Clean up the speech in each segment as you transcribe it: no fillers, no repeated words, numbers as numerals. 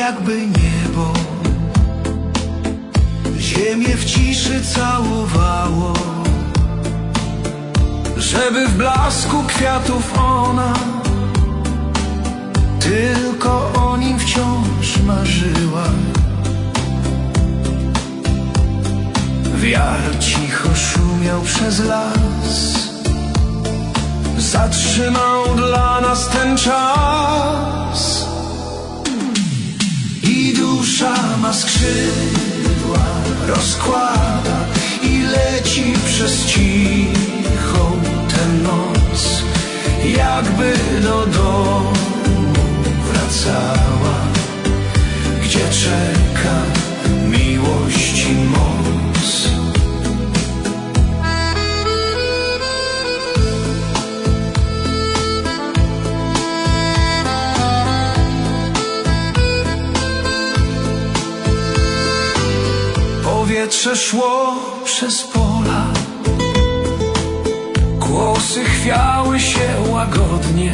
jakby niebo ziemię w ciszy całowało, żeby w blasku kwiatów ona tylko o nim wciąż marzyła. Wiatr cicho szumiał przez las, zatrzymał dla nas ten czas. I dusza ma skrzydła, rozkłada i leci przez cichą tę noc, jakby do domu wracała, gdzie czeka miłość i moc. Powietrze szło przez pola, głosy chwiały się łagodnie.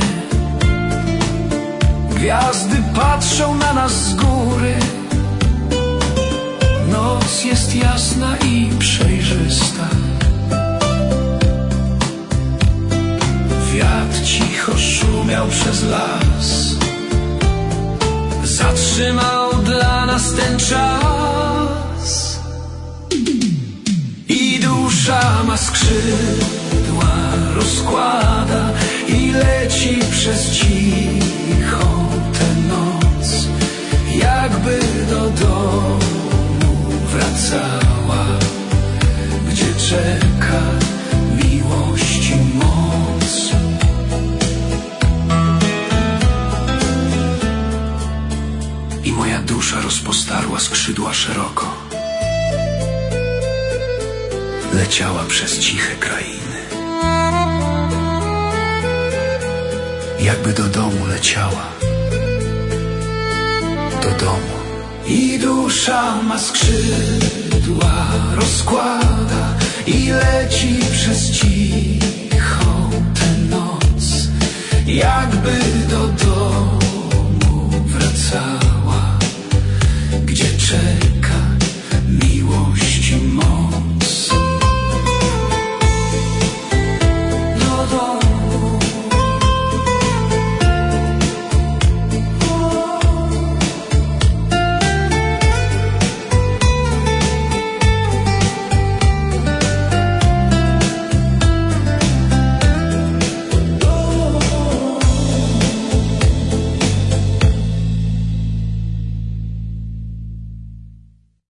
Gwiazdy patrzą na nas z góry, noc jest jasna i przejrzysta. Wiatr cicho szumiał przez las, zatrzymał dla nas ten czas. I dusza ma skrzydła, rozkłada i leci przez cichą tę noc, jakby do domu wracała, gdzie czeka miłość i moc. I moja dusza rozpostarła skrzydła szeroko, leciała przez ciche krainy, jakby do domu leciała, do domu. I dusza ma skrzydła, rozkłada i leci przez cichą tę noc, jakby do domu wracała, gdzie czeka